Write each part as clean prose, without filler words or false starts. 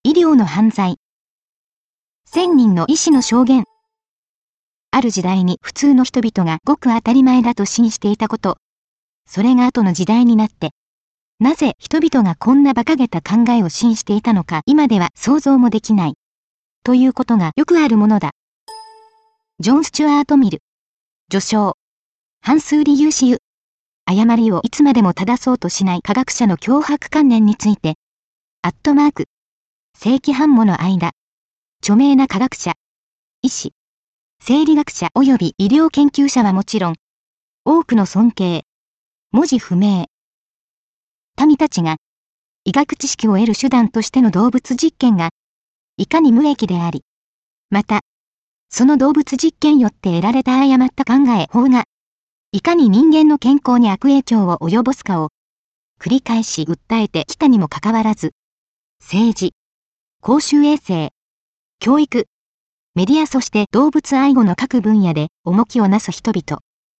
医療の犯罪。1000人の医師の証言。ある時代に普通の人々がごく当たり前だと信じていたこと。それが後の時代になって、なぜ人々がこんな馬鹿げた考えを信じていたのか今では想像もできない。ということがよくあるものだ。ジョン・スチュアート・ミル。序章。反数理由史ゆ。誤りをいつまでも正そうとしない科学者の脅迫観念について。世紀半もの間。著名な科学者、医師、生理学者及び医療研究者はもちろん、多くの尊敬、文字不明。民たちが、医学知識を得る手段としての動物実験が、いかに無益であり、また、その動物実験よって得られた誤った考え法が、いかに人間の健康に悪影響を及ぼすかを、繰り返し訴えてきたにもかかわらず、政治、公衆衛生、教育、メディアそして動物愛護の各分野で重きをなす人々。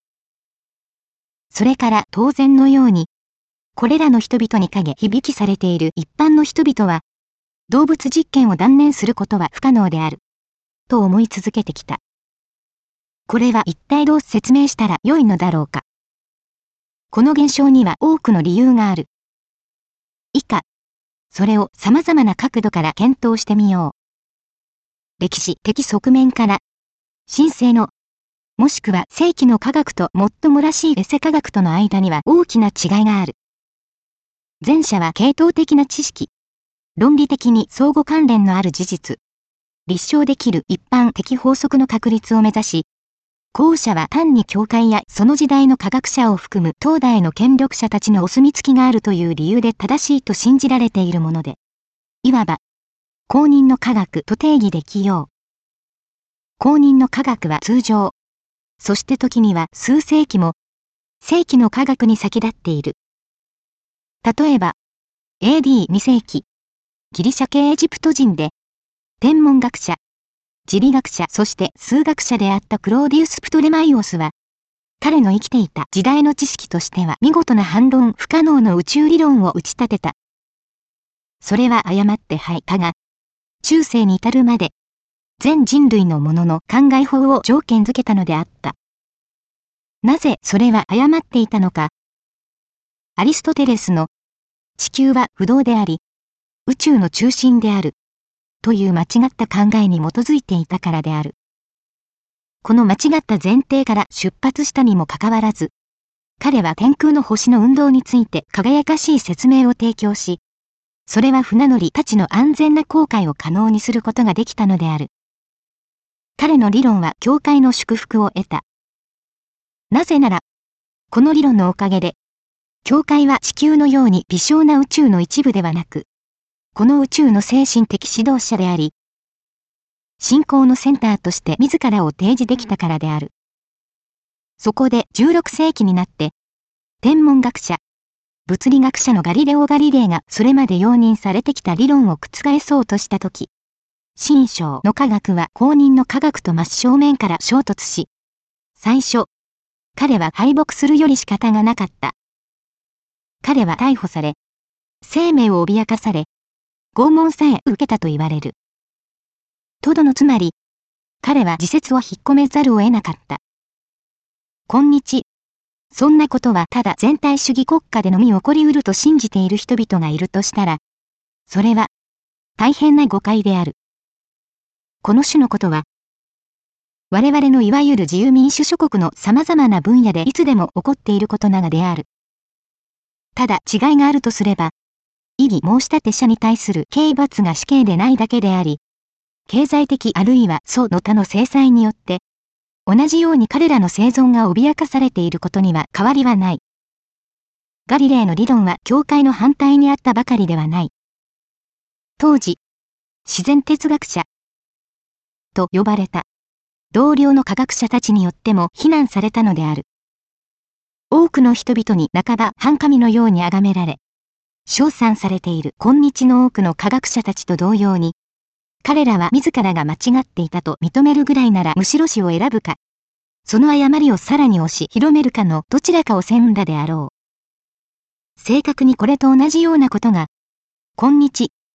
それから当然のように、これらの人々に影響きされている一般の人々は、動物実験を断念することは不可能である、と思い続けてきた。これは一体どう説明したらよいのだろうか。この現象には多くの理由がある。以下、それを様々な角度から検討してみよう。歴史的側面から、神聖の、もしくは正規の科学と最もらしいエセ科学との間には大きな違いがある。前者は系統的な知識、論理的に相互関連のある事実、立証できる一般的法則の確立を目指し、後者は単に教会やその時代の科学者を含む当代の権力者たちのお墨付きがあるという理由で正しいと信じられているもので、いわば、公認の科学と定義できよう。公認の科学は通常、そして時には数世紀も、正規の科学に先立っている。例えば、AD2 世紀、ギリシャ系エジプト人で、天文学者、地理学者そして数学者であったクローディウス・プトレマイオスは、彼の生きていた時代の知識としては見事な反論不可能の宇宙理論を打ち立てた。それは誤ってはいたが、中世に至るまで、全人類のものの考え法を条件づけたのであった。なぜそれは誤っていたのか。アリストテレスの、地球は不動であり、宇宙の中心である。という間違った考えに基づいていたからである。この間違った前提から出発したにもかかわらず、彼は天空の星の運動について輝かしい説明を提供し、それは船乗りたちの安全な航海を可能にすることができたのである。彼の理論は教会の祝福を得た。なぜなら、この理論のおかげで、教会は地球のように微小な宇宙の一部ではなく、この宇宙の精神的指導者であり、信仰のセンターとして自らを提示できたからである。そこで16世紀になって、天文学者、物理学者のガリレオ・ガリレイがそれまで容認されてきた理論を覆そうとしたとき、新章の科学は公認の科学と真正面から衝突し、最初、彼は敗北するより仕方がなかった。彼は逮捕され、生命を脅かされ、拷問さえ受けたと言われる。とどのつまり、彼は自説を引っ込めざるを得なかった。今日、そんなことはただ全体主義国家でのみ起こりうると信じている人々がいるとしたら、それは、大変な誤解である。この種のことは、我々のいわゆる自由民主諸国の様々な分野でいつでも起こっていることなのである。ただ違いがあるとすれば、異議申し立て者に対する刑罰が死刑でないだけであり、経済的あるいはその他の制裁によって、同じように彼らの生存が脅かされていることには変わりはない。ガリレイの理論は教会の反対にあったばかりではない。当時、自然哲学者と呼ばれた同僚の科学者たちによっても非難されたのである。多くの人々に半ば反神のように崇められ、称賛されている今日の多くの科学者たちと同様に、彼らは自らが間違っていたと認めるぐらいならむしろ死を選ぶか、その誤りをさらに押し広めるかのどちらかを選んだであろう。正確にこれと同じようなことが、今日、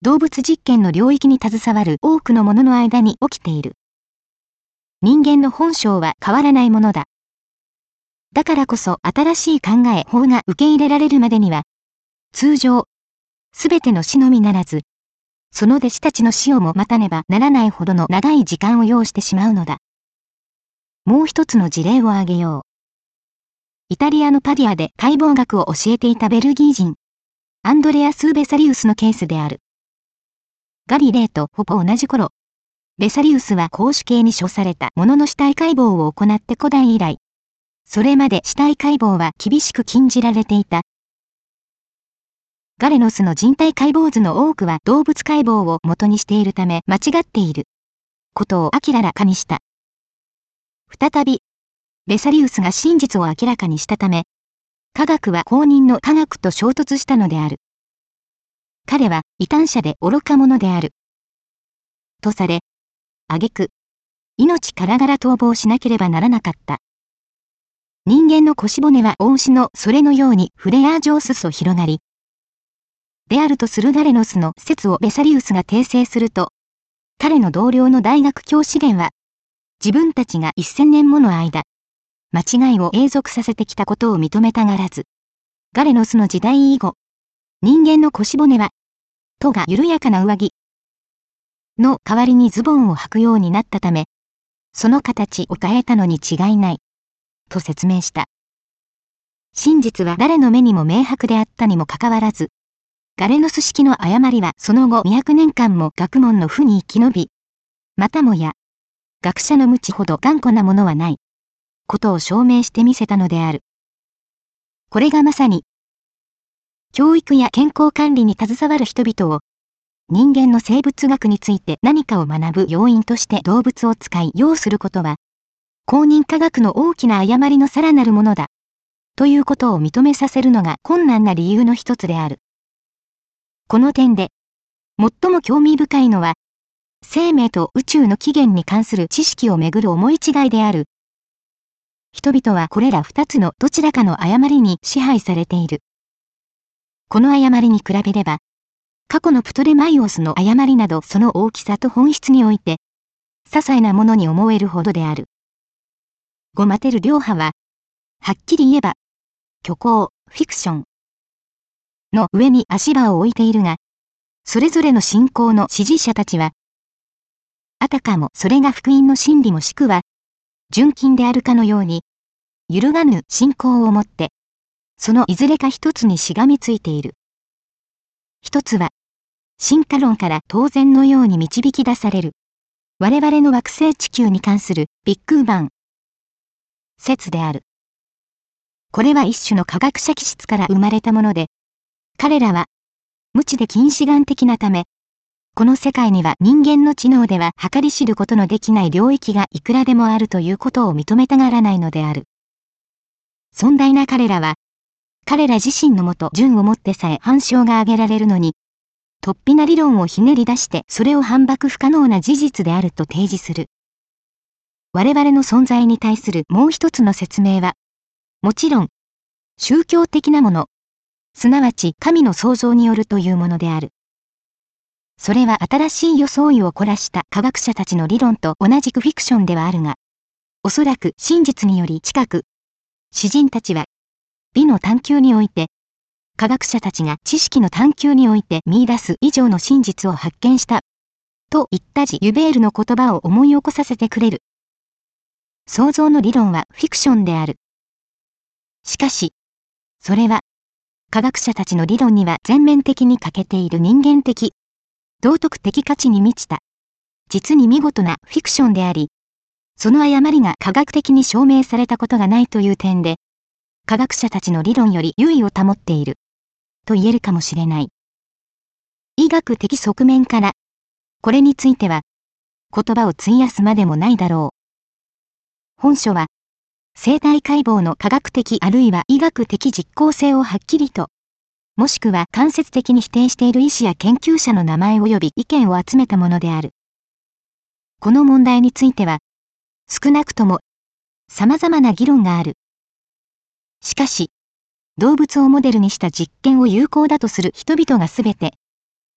動物実験の領域に携わる多くの者の間に起きている。人間の本性は変わらないものだ。だからこそ新しい考え法が受け入れられるまでには、通常、すべての死のみならず、その弟子たちの死をも待たねばならないほどの長い時間を要してしまうのだ。もう一つの事例を挙げよう。イタリアのパディアで解剖学を教えていたベルギー人、アンドレアス・ベサリウスのケースである。ガリレーとほぼ同じ頃、ベサリウスは公主刑に処された者の死体解剖を行って古代以来、それまで死体解剖は厳しく禁じられていた。ガレノスの人体解剖図の多くは動物解剖を元にしているため間違っていることを明らかにした。再び、ベサリウスが真実を明らかにしたため、科学は公認の科学と衝突したのである。彼は異端者で愚か者である。とされ、挙句、命からがら逃亡しなければならなかった。人間の腰骨は大牛のそれのようにフレアージョースと広がり、であるとするガレノスの説をベサリウスが訂正すると、彼の同僚の大学教師源は、自分たちが1000年もの間、間違いを永続させてきたことを認めたがらず、ガレノスの時代以後、人間の腰骨は、とが緩やかな上着の代わりにズボンを履くようになったため、その形を変えたのに違いない、と説明した。真実は誰の目にも明白であったにもかかわらず、ガレノス式の誤りはその後200年間も学問の負に生き延び、またもや、学者の無知ほど頑固なものはない、ことを証明してみせたのである。これがまさに、教育や健康管理に携わる人々を、人間の生物学について何かを学ぶ要因として動物を使い要することは、公認科学の大きな誤りのさらなるものだ、ということを認めさせるのが困難な理由の一つである。この点で、最も興味深いのは、生命と宇宙の起源に関する知識をめぐる思い違いである。人々はこれら二つのどちらかの誤りに支配されている。この誤りに比べれば、過去のプトレマイオスの誤りなどその大きさと本質において、些細なものに思えるほどである。ゴマテル両派は、はっきり言えば、虚構、フィクションの上に足場を置いているが、それぞれの信仰の支持者たちは、あたかもそれが福音の真理もしくは、純金であるかのように、揺るがぬ信仰をもって、そのいずれか一つにしがみついている。一つは、進化論から当然のように導き出される、我々の惑星地球に関するビッグバン説である。これは一種の科学者気質から生まれたもので、彼らは、無知で近視眼的なため、この世界には人間の知能では計り知ることのできない領域がいくらでもあるということを認めたがらないのである。尊大な彼らは、彼ら自身のもと順をもってさえ反証が挙げられるのに、突飛な理論をひねり出してそれを反駁不可能な事実であると提示する。我々の存在に対するもう一つの説明は、もちろん、宗教的なもの、すなわち神の創造によるというものである。それは新しい装いを凝らした科学者たちの理論と同じくフィクションではあるが、おそらく真実により近く、詩人たちは、美の探求において、科学者たちが知識の探求において見出す以上の真実を発見した、といったジ・ユベールの言葉を思い起こさせてくれる。創造の理論はフィクションである。しかし、それは、科学者たちの理論には全面的に欠けている人間的、道徳的価値に満ちた、実に見事なフィクションであり、その誤りが科学的に証明されたことがないという点で、科学者たちの理論より優位を保っている、と言えるかもしれない。医学的側面から、これについては、言葉を費やすまでもないだろう。本書は、生体解剖の科学的あるいは医学的実効性をはっきりと、もしくは間接的に否定している医師や研究者の名前及び意見を集めたものである。この問題については、少なくとも、様々な議論がある。しかし、動物をモデルにした実験を有効だとする人々がすべて、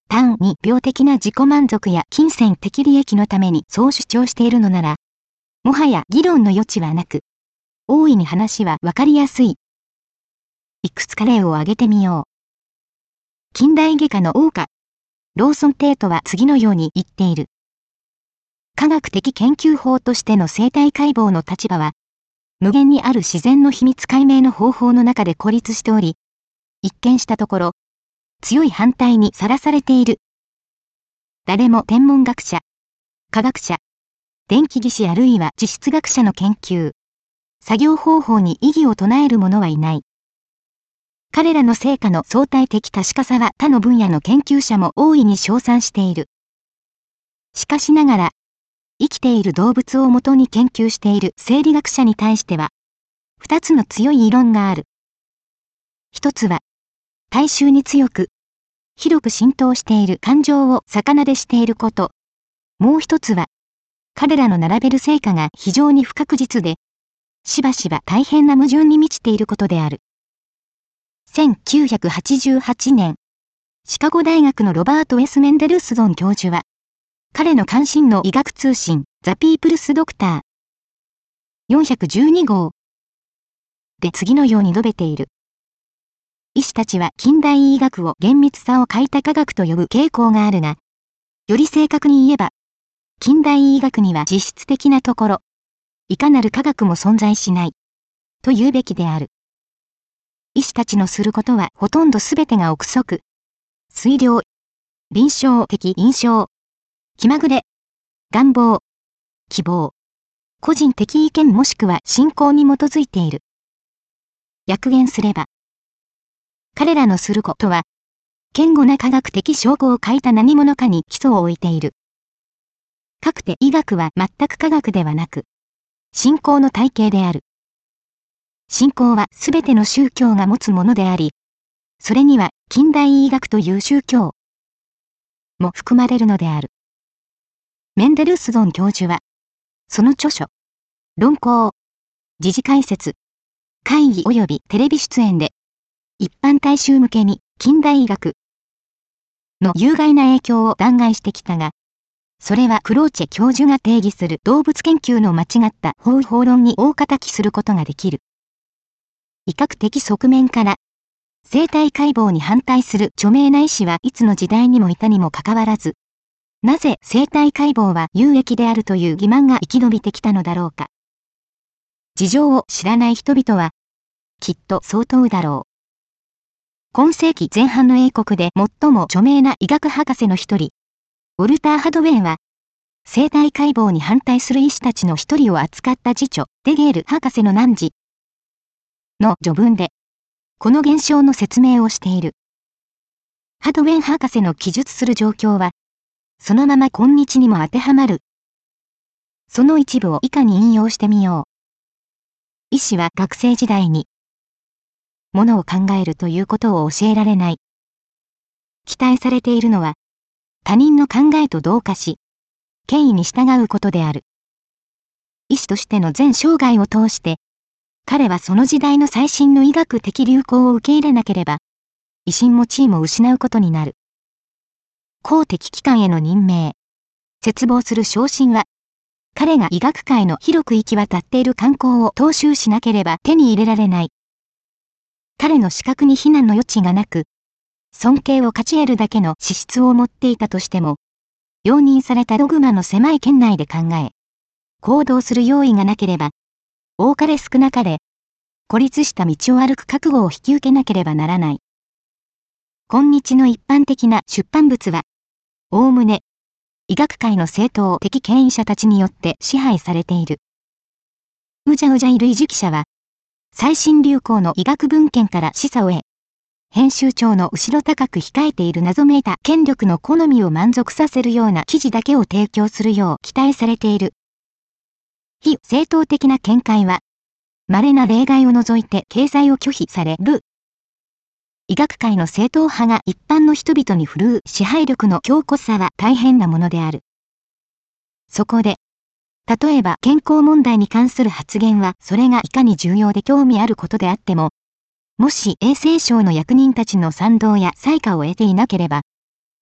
単に病的な自己満足や金銭的利益のためにそう主張しているのなら、もはや議論の余地はなく、大いに話はわかりやすい。いくつか例を挙げてみよう。近代外科の王家、ローソン・テートは次のように言っている。科学的研究法としての生態解剖の立場は、無限にある自然の秘密解明の方法の中で孤立しており、一見したところ、強い反対にさらされている。誰も天文学者、科学者、電気技師あるいは地質学者の研究、作業方法に異議を唱える者はいない。彼らの成果の相対的確かさは他の分野の研究者も大いに称賛している。しかしながら、生きている動物をもとに研究している生理学者に対しては、二つの強い異論がある。一つは、大衆に強く、広く浸透している感情を逆でしていること。もう一つは、彼らの並べる成果が非常に不確実で、しばしば大変な矛盾に満ちていることである。1988年、シカゴ大学のロバート・エス・メンデルスゾン教授は、彼の関心の医学通信、ザ・ピープルス・ドクター412号で次のように述べている。医師たちは近代医学を厳密さを欠いた科学と呼ぶ傾向があるが、より正確に言えば、近代医学には実質的なところ、いかなる科学も存在しない、と言うべきである。医師たちのすることはほとんどすべてが憶測、推量、臨床的印象、気まぐれ、願望、希望、個人的意見もしくは信仰に基づいている。訳言すれば、彼らのすることは、堅固な科学的証拠を欠いた何者かに基礎を置いている。かくて医学は全く科学ではなく、信仰の体系である。信仰はすべての宗教が持つものであり、それには近代医学という宗教も含まれるのである。メンデルスゾン教授は、その著書、論考、時事解説、会議及びテレビ出演で、一般大衆向けに近代医学の有害な影響を弾劾してきたが、それはクローチェ教授が定義する動物研究の間違った方法論に大叩きすることができる。医学的側面から、生態解剖に反対する著名な医師はいつの時代にもいたにもかかわらず、なぜ生態解剖は有益であるという欺瞞が生き延びてきたのだろうか。事情を知らない人々は、きっと相当だろう。今世紀前半の英国で最も著名な医学博士の一人、ウォルター・ハドウェイは、生態解剖に反対する医師たちの一人を扱った次著、デゲール博士の汝の序文で、この現象の説明をしている。ハドウェイ博士の記述する状況は、そのまま今日にも当てはまる。その一部を以下に引用してみよう。医師は学生時代に、ものを考えるということを教えられない。期待されているのは、他人の考えと同化し、権威に従うことである。医師としての全生涯を通して、彼はその時代の最新の医学的流行を受け入れなければ、威信も地位も失うことになる。公的機関への任命、切望する昇進は、彼が医学界の広く行き渡っている観光を踏襲しなければ手に入れられない。彼の資格に非難の余地がなく、尊敬を勝ち得るだけの資質を持っていたとしても、容認されたドグマの狭い圏内で考え、行動する用意がなければ、多かれ少なかれ、孤立した道を歩く覚悟を引き受けなければならない。今日の一般的な出版物は、おおむね、医学界の正統的権威者たちによって支配されている。うじゃうじゃいる医事記者は、最新流行の医学文献から示唆を得、編集長の後ろ高く控えている謎めいた権力の好みを満足させるような記事だけを提供するよう期待されている。非正統的な見解は、稀な例外を除いて掲載を拒否される。医学界の正統派が一般の人々に振るう支配力の強固さは大変なものである。そこで、例えば健康問題に関する発言はそれがいかに重要で興味あることであっても、もし衛生省の役人たちの賛同や裁可を得ていなければ、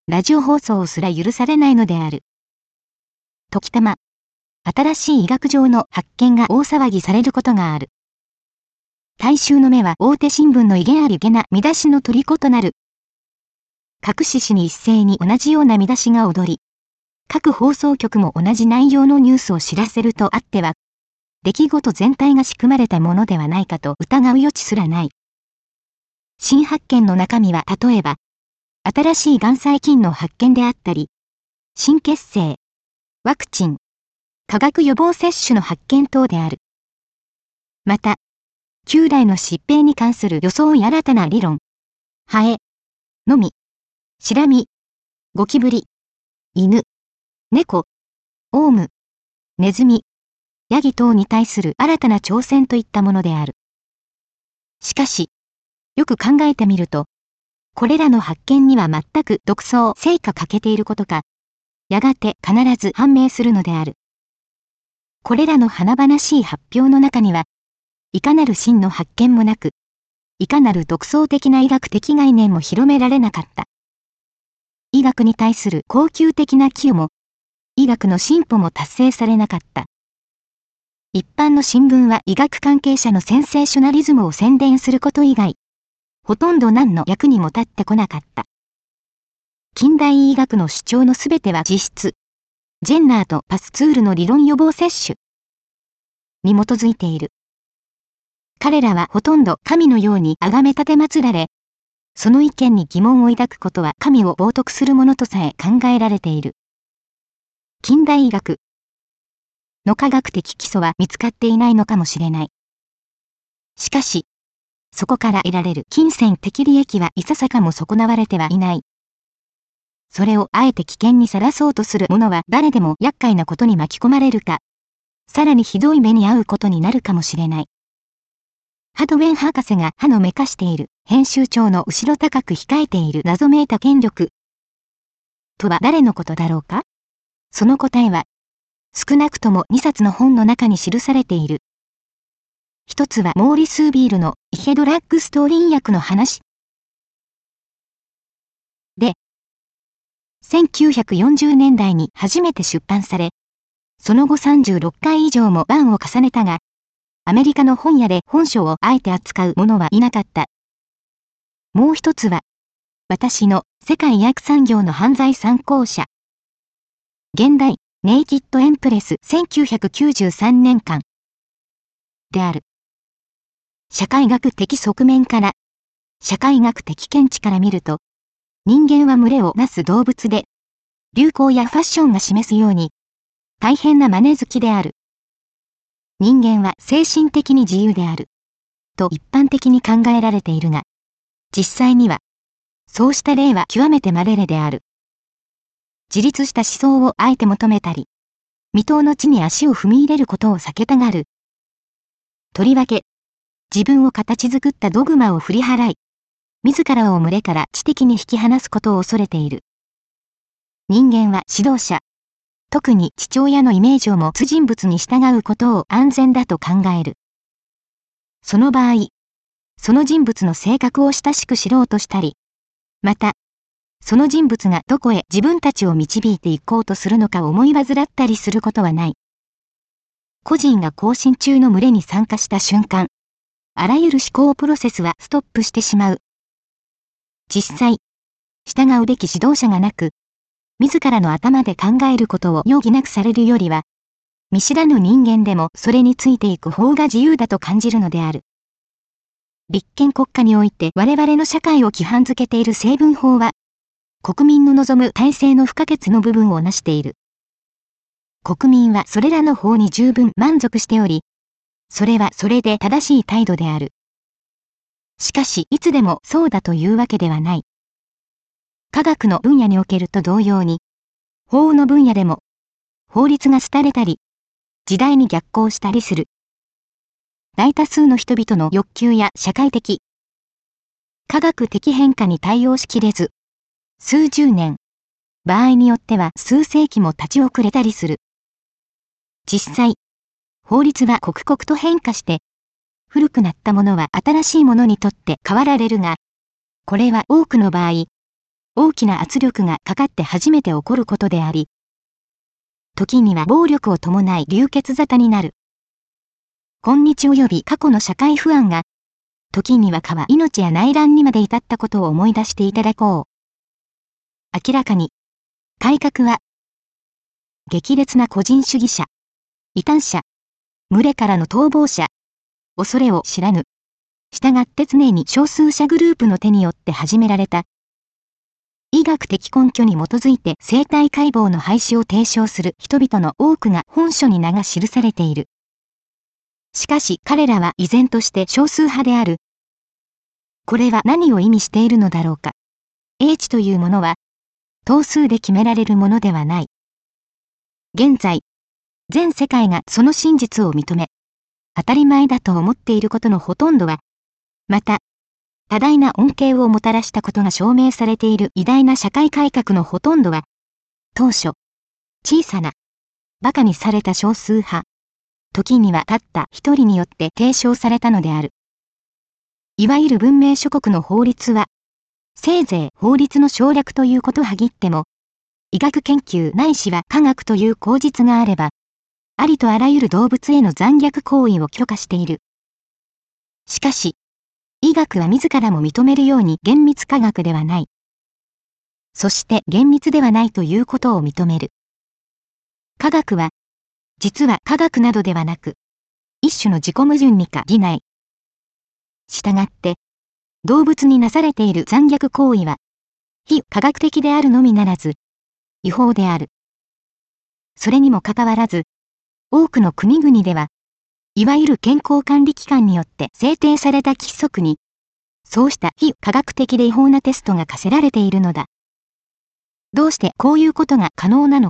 ラジオ放送すら許されないのである。時たま、新しい医学上の発見が大騒ぎされることがある。大衆の目は大手新聞の威厳ありげな見出しの虜となる。各紙紙に一斉に同じような見出しが躍り、各放送局も同じ内容のニュースを知らせるとあっては、出来事全体が仕組まれたものではないかと疑う余地すらない。新発見の中身は例えば、新しいがん細菌の発見であったり、新血清、ワクチン、化学予防接種の発見等である。また、旧来の疾病に関する予想や新たな理論、ハエ、のみ、シラミ、ゴキブリ、犬、猫、オウム、ネズミ、ヤギ等に対する新たな挑戦といったものである。しかし、よく考えてみると、これらの発見には全く独創性が欠けていることか、やがて必ず判明するのである。これらの華々しい発表の中には、いかなる真の発見もなく、いかなる独創的な医学的概念も広められなかった。医学に対する恒久的な寄与も、医学の進歩も達成されなかった。一般の新聞は医学関係者のセンセーショナリズムを宣伝すること以外、ほとんど何の役にも立ってこなかった。近代医学の主張のすべては実質、ジェンナーとパスツールの理論予防接種に基づいている。彼らはほとんど神のように崇め立て祀られ、その意見に疑問を抱くことは神を冒涜するものとさえ考えられている。近代医学の科学的基礎は見つかっていないのかもしれない。しかし、そこから得られる金銭的利益はいささかも損なわれてはいない。それをあえて危険にさらそうとする者は誰でも厄介なことに巻き込まれるか、さらにひどい目に遭うことになるかもしれない。ハドウェン博士が歯のめかしている編集長の後ろ高く控えている謎めいた権力とは誰のことだろうか？その答えは、少なくとも2冊の本の中に記されている。一つはモーリス・ビールのイヘドラッグストーリン薬の話で、1940年代に初めて出版され、その後36回以上も版を重ねたが、アメリカの本屋で本書をあえて扱う者はいなかった。もう一つは、私の世界医薬産業の犯罪参考書。現代、ネイキッドエンプレス1993年間である。社会学的側面から、社会学的見地から見ると、人間は群れをなす動物で、流行やファッションが示すように、大変な真似好きである。人間は精神的に自由である。と一般的に考えられているが、実際には、そうした例は極めて稀々である。自立した思想をあえて求めたり、未踏の地に足を踏み入れることを避けたがる。とりわけ、自分を形作ったドグマを振り払い、自らを群れから知的に引き離すことを恐れている。人間は指導者、特に父親のイメージを持つ人物に従うことを安全だと考える。その場合、その人物の性格を親しく知ろうとしたり、また、その人物がどこへ自分たちを導いていこうとするのか思い煩ったりすることはない。個人が行進中の群れに参加した瞬間、あらゆる思考プロセスはストップしてしまう。実際、従うべき指導者がなく、自らの頭で考えることを余儀なくされるよりは、見知らぬ人間でもそれについていく方が自由だと感じるのである。立憲国家において我々の社会を規範づけている成文法は、国民の望む体制の不可欠の部分を成している。国民はそれらの法に十分満足しており、それはそれで正しい態度である。しかしいつでもそうだというわけではない。科学の分野におけると同様に、法の分野でも、法律が廃れたり、時代に逆行したりする。大多数の人々の欲求や社会的、科学的変化に対応しきれず、数十年、場合によっては数世紀も立ち遅れたりする。実際、法律は刻々と変化して、古くなったものは新しいものにとって変わられるが、これは多くの場合、 大きな圧力がかかって初めて起こることであり、時には暴力を伴い流血沙汰になる。今日及び過去の社会不安が、時には命や内乱にまで至ったことを思い出していただこう。明らかに、改革は、激烈な個人主義者、異端者、群れからの逃亡者、恐れを知らぬ。従って常に少数者グループの手によって始められた。医学的根拠に基づいて生体解剖の廃止を提唱する人々の多くが本書に名が記されている。しかし彼らは依然として少数派である。これは何を意味しているのだろうか。英知というものは、頭数で決められるものではない。現在、全世界がその真実を認め、当たり前だと思っていることのほとんどは、また、多大な恩恵をもたらしたことが証明されている偉大な社会改革のほとんどは、当初、小さな、馬鹿にされた少数派、時にはたった一人によって提唱されたのである。いわゆる文明諸国の法律は、せいぜい法律の省略ということはぎっても、医学研究ないしは科学という口実があれば、ありとあらゆる動物への残虐行為を許可している。しかし、医学は自らも認めるように厳密科学ではない。そして厳密ではないということを認める。科学は、実は科学などではなく、一種の自己矛盾に過ぎない。したがって、動物になされている残虐行為は、非科学的であるのみならず、違法である。それにもかかわらず、多くの国々では、いわゆる健康管理機関によって制定された規則に、そうした非科学的で違法なテストが課せられているのだ。どうしてこういうことが可能なのか。